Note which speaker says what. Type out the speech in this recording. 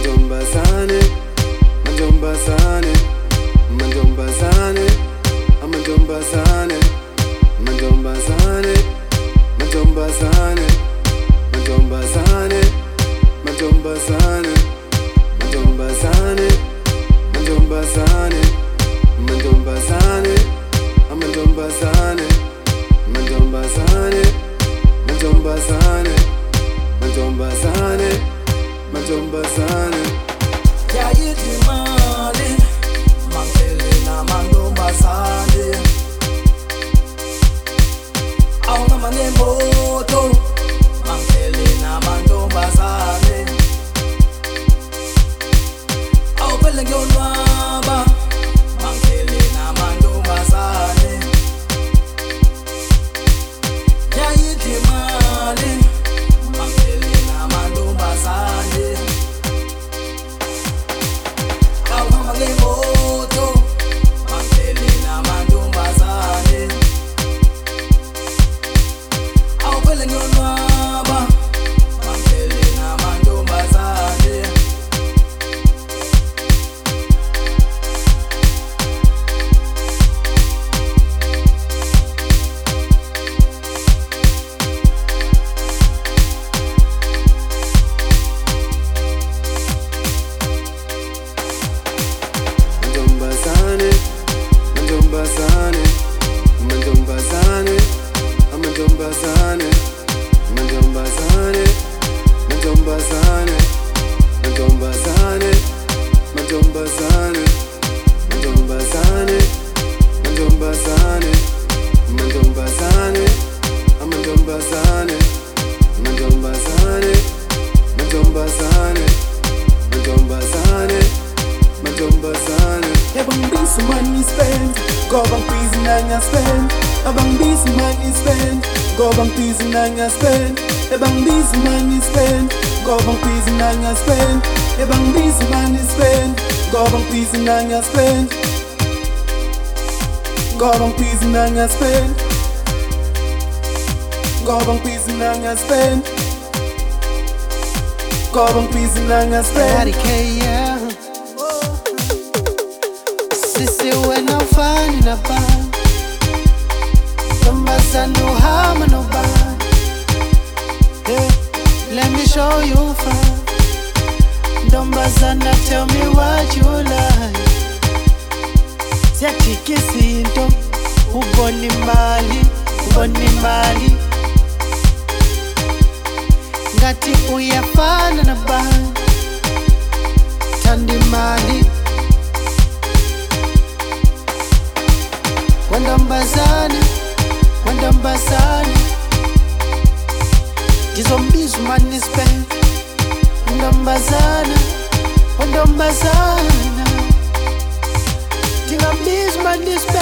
Speaker 1: mantombazane, mantombazane, mantombazane, amantombazane, mantombazane, mantombazane, mantombazane, mantombazane, mantombazane, mantombazane, mantombazane, amantombazane, mantombazane, mantombazane, mantombazane, mantombazane.
Speaker 2: Yayitimali mangele na mantombazane awunga manemoto mangele na mantombazane awuphele ngiyonwaba mangele na mantombazane yayitimali mangele na mantombazane moto mangele na mantombazane awuphele ngiyonwaba mangele na mantombazane
Speaker 1: mantombazane, mantombazane, amantombazane, mantombazane, mantombazane, mantombazane, mantombazane, mantombazane, mantombazane, mantombazane, amantombazane, mantombazane, mantombazane, mantombazane, mantombazane.
Speaker 3: Abang busy money spent, go bang busy nanya spend. Abang busy money spent, go bang busy nanya spend. Abang busy money spent, go bang busy nanya spend. Abang busy money spent, go bang busy nanya spend. Go bang busy nanya spend. Go bang busy nanya spend. Go bang busy nanya spend.
Speaker 4: Sisi wena ufani na bani Ntombazane uhamba nobani Let me show you fun Ntombazane tell me what you like Siyajikisa into ubona imali, ubona imali Ngathi uyafana nabani Thanda imali Wantombazane, wantombazane Ngizombiza umani spend Wantombazane, wantombazane Ndingambiza umani spend